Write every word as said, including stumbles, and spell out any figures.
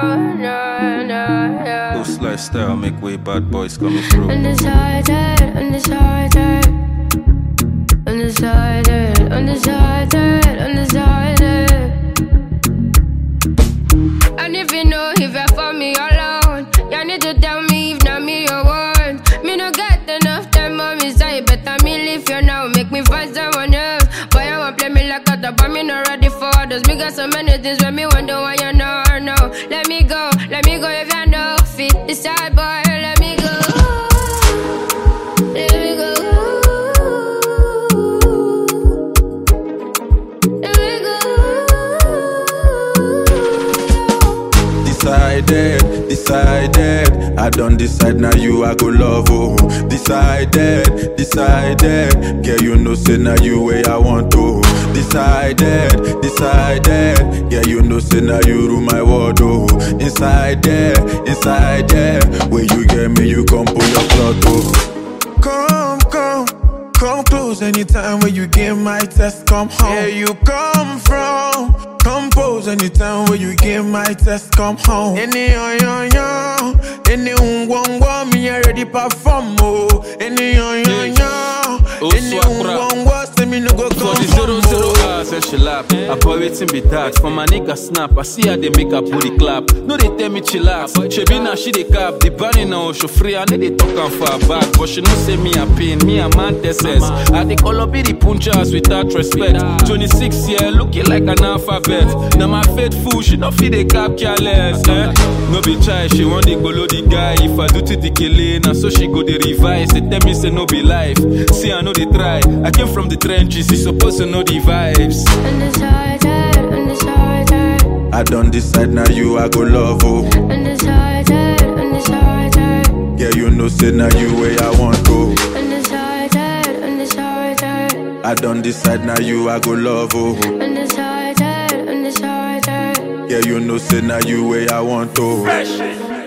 Post lifestyle, make way bad boys coming through. Undecided, undecided, undecided, undecided, undecided. And if you know if you're for me alone, you need to tell me if not me you want. Me no get enough time, mommy say better me leave you now, make me find someone else. Boy, I want play me like a top, but me not ready for others. Me got so many things when me wonder why you know, no. Let me go, let me go if you know fit. Decide, boy, let me go. Let me go. Let me go. Decided, decided. I done decide now you I go love oh. Decided, decided. Girl you know say now you way I want to. Decided, decided. Yeah you know say now you rule my world oh. Inside there, inside there. Where you get me you come pull your cloth oh. Come, come, come close anytime when you get my test, come home. Where you come from? Compose anytime when you get my test, come home. Any on yon yon, any one one me already perform oh. Any on yon yon, any one one say me no go come home. Said she laugh, I boy waiting be that. For my nigga snap, I see how they make her booty clap. No they tell me chill out, she be now she they cap. The bunny now she free, I need they talk on for her back. But she no say me a pain, me a man tesses. I they call up be the punchers without respect. twenty-six year looking like an alphabet. Now my faithful, she no feel the cap careless. Eh? No be try, she want the golo the guy. If I do to the killing, and so she go the revise. They tell me say no be life. See I know they try. I came from the trenches, you supposed to know the vibes. Undecided, undecided. I done decide now you I go love oh. Undecided, undecided. Yeah you know say now you way I want to. Undecided, undecided. I done decide now you I go love oh. Undecided, undecided. Yeah you know say now you way I want to. Fresh.